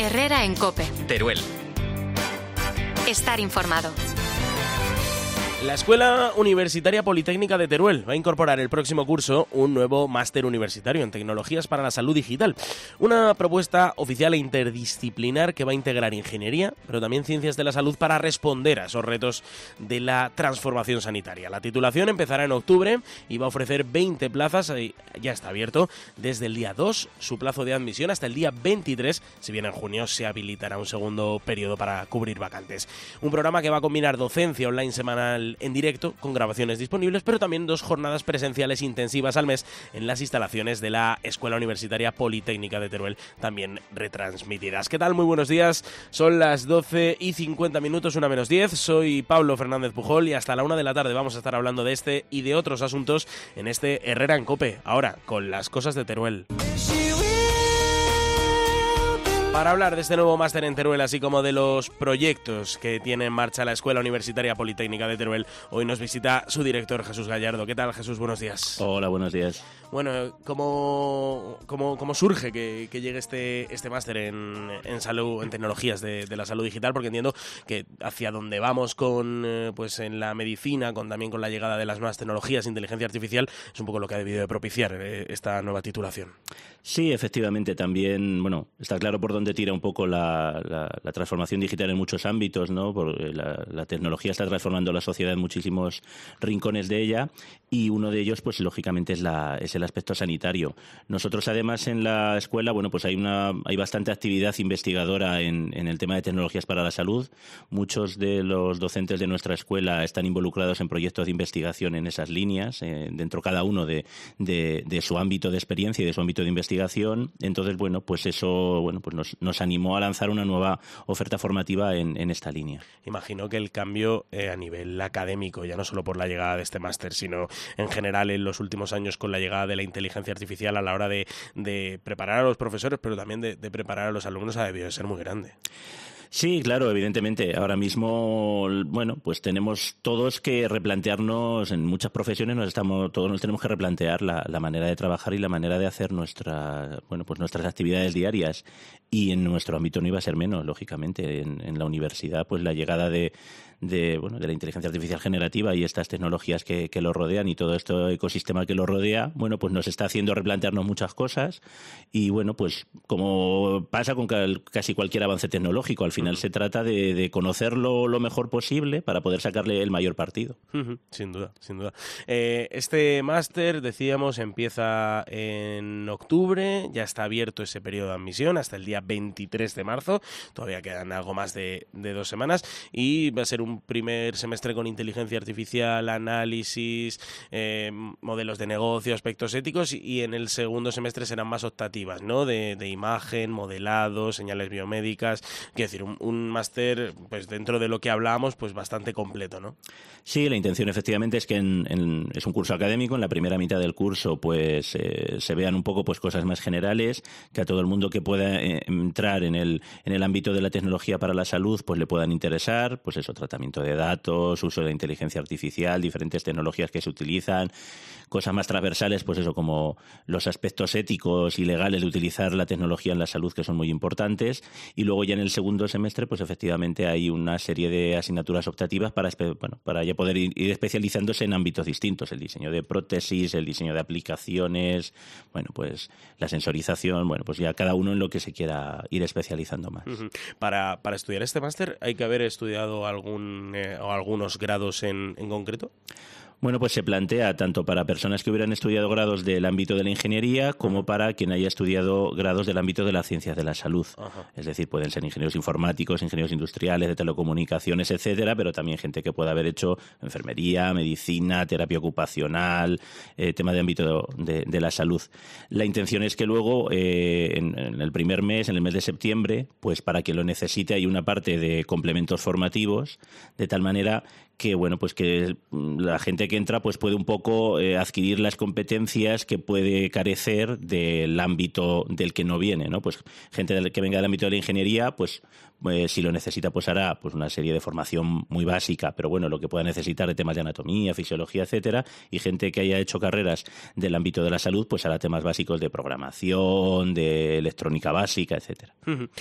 Herrera en COPE. Teruel. Estar informado. La Escuela Universitaria Politécnica de Teruel va a incorporar el próximo curso un nuevo máster universitario en Tecnologías para la Salud Digital. Una propuesta oficial e interdisciplinar que va a integrar ingeniería, pero también ciencias de la salud para responder a esos retos de la transformación sanitaria. La titulación empezará en octubre y va a ofrecer 20 plazas, ya está abierto, desde el día 2, su plazo de admisión, hasta el día 23, si bien en junio se habilitará un segundo periodo para cubrir vacantes. Un programa que va a combinar docencia online semanal en directo, con grabaciones disponibles, pero también 2 jornadas presenciales intensivas al mes en las instalaciones de la Escuela Universitaria Politécnica de Teruel, también retransmitidas. ¿Qué tal? Muy buenos días. Son las 12:50, 1 menos 10. Soy Pablo Fernández Pujol y hasta la 1 de la tarde vamos a estar hablando de este y de otros asuntos en este Herrera en COPE. Ahora, con las cosas de Teruel. Para hablar de este nuevo máster en Teruel, así como de los proyectos que tiene en marcha la Escuela Universitaria Politécnica de Teruel, hoy nos visita su director, Jesús Gallardo. ¿Qué tal, Jesús? Buenos días. Hola, buenos días. Bueno, ¿cómo surge que llegue este máster en salud, en tecnologías de la salud digital? Porque entiendo que hacia donde vamos pues en la medicina, también con la llegada de las nuevas tecnologías, inteligencia artificial, es un poco lo que ha debido de propiciar esta nueva titulación. Sí, efectivamente, también, está claro por dónde tira un poco la transformación digital en muchos ámbitos, ¿no? Porque la tecnología está transformando la sociedad en muchísimos rincones de ella, y uno de ellos, pues lógicamente, es el aspecto sanitario. Nosotros, además, en la escuela, pues hay bastante actividad investigadora en el tema de tecnologías para la salud. Muchos de los docentes de nuestra escuela están involucrados en proyectos de investigación en esas líneas, dentro cada uno de su ámbito de experiencia y de su ámbito de investigación. Entonces, pues eso nos animó a lanzar una nueva oferta formativa en esta línea. Imagino que el cambio a nivel académico, ya no solo por la llegada de este máster, sino en general en los últimos años con la llegada de la inteligencia artificial a la hora de preparar a los profesores, pero también de preparar a los alumnos, ha debido de ser muy grande. Sí, claro, evidentemente. Ahora mismo, pues tenemos todos que replantearnos, en muchas profesiones todos nos tenemos que replantear la manera de trabajar y la manera de hacer nuestras actividades diarias. Y en nuestro ámbito no iba a ser menos, lógicamente. En la universidad, pues la llegada de la inteligencia artificial generativa y estas tecnologías que lo rodean y todo este ecosistema que lo rodea, pues nos está haciendo replantearnos muchas cosas. Y pues como pasa con casi cualquier avance tecnológico, al final se trata de conocerlo lo mejor posible para poder sacarle el mayor partido. Sin duda, sin duda. Este máster, decíamos, empieza en octubre, ya está abierto ese periodo de admisión hasta el día 23 de marzo, todavía quedan algo más de 2 semanas, y va a ser un primer semestre con inteligencia artificial, análisis, modelos de negocio, aspectos éticos, y en el segundo semestre serán más optativas, ¿no? De imagen, modelado, señales biomédicas. Quiero decir, un máster, pues dentro de lo que hablábamos, pues bastante completo, ¿no? Sí, la intención efectivamente es que es un curso académico. En la primera mitad del curso pues se vean un poco pues cosas más generales, que a todo el mundo que pueda entrar en el ámbito de la tecnología para la salud pues le puedan interesar, pues eso, tratamiento de datos, uso de la inteligencia artificial, diferentes tecnologías que se utilizan, cosas más transversales, pues eso, como los aspectos éticos y legales de utilizar la tecnología en la salud, que son muy importantes. Y luego ya en el segundo semestre pues efectivamente hay una serie de asignaturas optativas para ya poder ir especializándose en ámbitos distintos: el diseño de prótesis, el diseño de aplicaciones, pues la sensorización, pues ya cada uno en lo que se quiera ir especializando más. Para estudiar este máster, ¿hay que haber estudiado o algunos grados en concreto? Bueno, pues se plantea tanto para personas que hubieran estudiado grados del ámbito de la ingeniería como para quien haya estudiado grados del ámbito de las ciencias de la salud. Ajá. Es decir, pueden ser ingenieros informáticos, ingenieros industriales, de telecomunicaciones, etcétera, pero también gente que pueda haber hecho enfermería, medicina, terapia ocupacional, tema de ámbito de la salud. La intención es que luego, en el primer mes, en el mes de septiembre, pues para quien lo necesite hay una parte de complementos formativos, de tal manera que, pues que la gente que entra pues puede un poco adquirir las competencias que puede carecer del ámbito del que no viene, ¿no? Pues gente que venga del ámbito de la ingeniería, pues si lo necesita, pues hará pues una serie de formación muy básica, pero bueno, lo que pueda necesitar de temas de anatomía, fisiología, etcétera, y gente que haya hecho carreras del ámbito de la salud, pues hará temas básicos de programación, de electrónica básica, etcétera.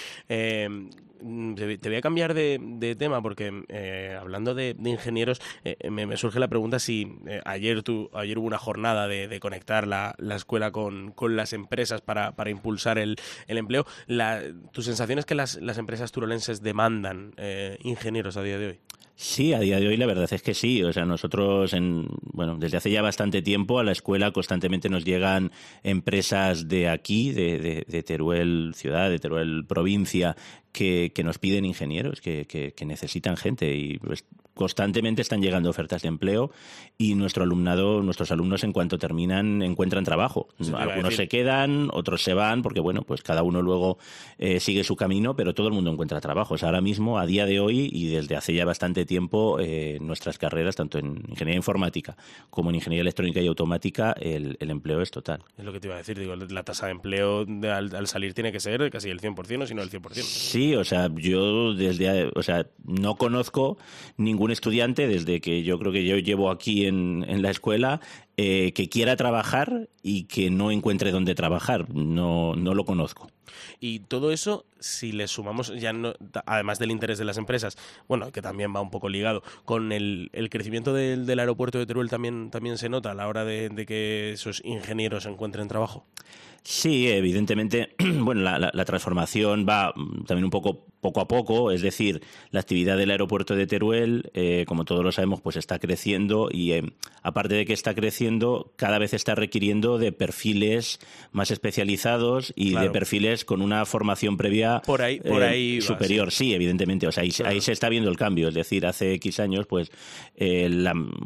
Te voy a cambiar de tema porque hablando de ingenieros me surge la pregunta si ayer hubo una jornada de conectar la escuela con las empresas para impulsar el empleo. ¿Tu sensación es que las empresas turolenses demandan ingenieros a día de hoy? Sí, a día de hoy la verdad es que sí. O sea, nosotros, desde hace ya bastante tiempo a la escuela constantemente nos llegan empresas de aquí, de Teruel ciudad, de Teruel provincia, que nos piden ingenieros, que necesitan gente y pues, constantemente están llegando ofertas de empleo y nuestros alumnos en cuanto terminan encuentran trabajo. Algunos se quedan, otros se van porque bueno, pues cada uno luego sigue su camino, pero todo el mundo encuentra trabajo. O sea, ahora mismo, a día de hoy y desde hace ya bastante tiempo, nuestras carreras, tanto en ingeniería informática como en ingeniería electrónica y automática, el empleo es total. Es lo que te iba a decir, digo, la tasa de empleo al salir tiene que ser casi el 100%, o si no el 100%. Sí, o sea, yo no conozco ningún estudiante desde que yo creo que yo llevo aquí en la escuela que quiera trabajar y que no encuentre dónde trabajar. No lo conozco. Y todo eso, si le sumamos, ya no, además del interés de las empresas, bueno, que también va un poco ligado, con el crecimiento del aeropuerto de Teruel también se nota a la hora de que esos ingenieros encuentren trabajo. Sí, evidentemente, bueno, la transformación va también un poco a poco, es decir, la actividad del aeropuerto de Teruel, como todos lo sabemos, pues está creciendo y aparte de que está creciendo, cada vez está requiriendo de perfiles más especializados y de perfiles con una formación previa por ahí superior. Va, sí, evidentemente, o sea, ahí se está viendo el cambio, es decir, hace X años, pues, el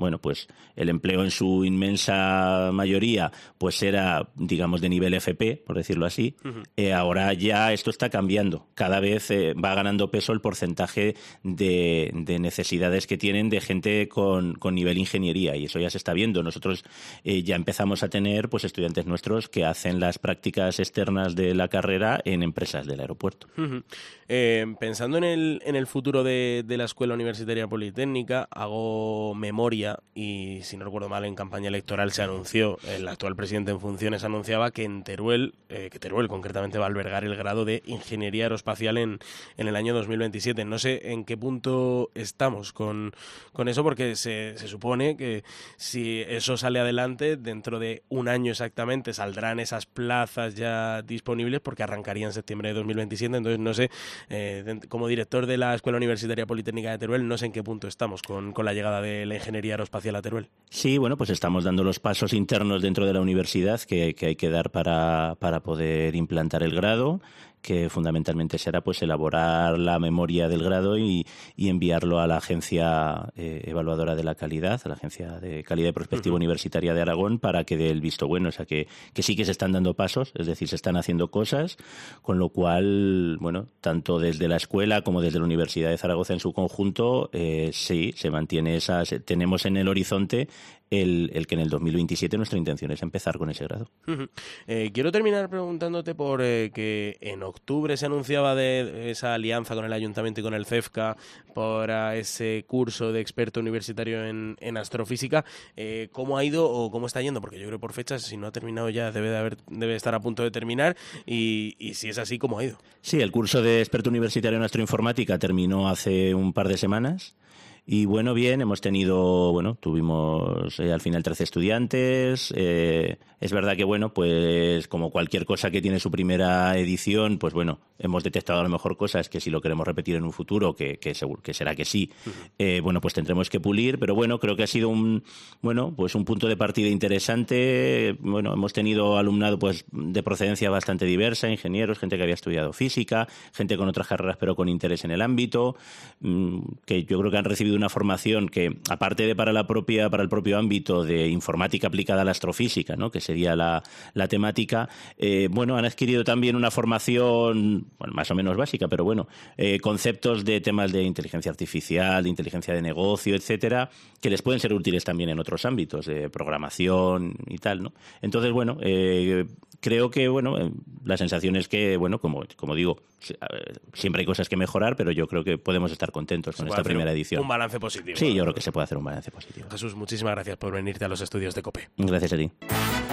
empleo en su inmensa mayoría, pues era, digamos, de nivel FP, por decirlo así. Ahora ya esto está cambiando. Cada vez va ganando peso el porcentaje de necesidades que tienen de gente con nivel ingeniería y eso ya se está viendo. Nosotros ya empezamos a tener pues estudiantes nuestros que hacen las prácticas externas de la carrera en empresas del aeropuerto. Pensando en el futuro de la Escuela Universitaria Politécnica, hago memoria y, si no recuerdo mal, en campaña electoral se anunció, el actual presidente en funciones anunciaba que en Teruel concretamente va a albergar el grado de Ingeniería Aeroespacial en el año 2027. No sé en qué punto estamos con eso, porque se supone que si eso sale adelante, dentro de un año exactamente saldrán esas plazas ya disponibles, porque arrancaría en septiembre de 2027. Entonces, no sé, como director de la Escuela Universitaria Politécnica de Teruel, no sé en qué punto estamos con la llegada de la Ingeniería Aeroespacial a Teruel. Sí, bueno, pues estamos dando los pasos internos dentro de la universidad que hay que dar para poder implantar el grado, que fundamentalmente será pues elaborar la memoria del grado y enviarlo a la agencia evaluadora de la calidad, a la Agencia de Calidad y Prospectiva Universitaria de Aragón, para que dé el visto bueno. O sea, que sí que se están dando pasos, es decir, se están haciendo cosas, con lo cual, bueno, tanto desde la escuela como desde la Universidad de Zaragoza en su conjunto, sí, se mantiene tenemos en el horizonte el que en el 2027 nuestra intención es empezar con ese grado. Quiero terminar preguntándote por que en octubre se anunciaba de esa alianza con el Ayuntamiento y con el CEFCA para ese curso de experto universitario en astrofísica. ¿Cómo ha ido o cómo está yendo? Porque yo creo que por fechas, si no ha terminado ya, debe estar a punto de terminar y si es así, ¿cómo ha ido? Sí, el curso de experto universitario en astroinformática terminó hace un par de semanas. Y bueno, bien, tuvimos al final 13 estudiantes. Es verdad que, bueno, pues como cualquier cosa que tiene su primera edición, pues bueno, hemos detectado a lo mejor cosas que si lo queremos repetir en un futuro, que seguro que será que sí, pues tendremos que pulir. Pero bueno, creo que ha sido un punto de partida interesante. Bueno, hemos tenido alumnado pues de procedencia bastante diversa, ingenieros, gente que había estudiado física, gente con otras carreras pero con interés en el ámbito, que yo creo que han recibido recibido una formación que, aparte de para el propio ámbito de informática aplicada a la astrofísica, ¿no?, que sería la temática, han adquirido también una formación más o menos básica, pero conceptos de temas de inteligencia artificial, de inteligencia de negocio, etcétera, que les pueden ser útiles también en otros ámbitos de programación y tal, ¿no? Entonces, creo que la sensación es que, como digo, siempre hay cosas que mejorar, pero yo creo que podemos estar contentos con esta primera edición. Un balance positivo. Sí, yo creo que se puede hacer un balance positivo. Jesús, muchísimas gracias por venirte a los estudios de COPE. Gracias a ti.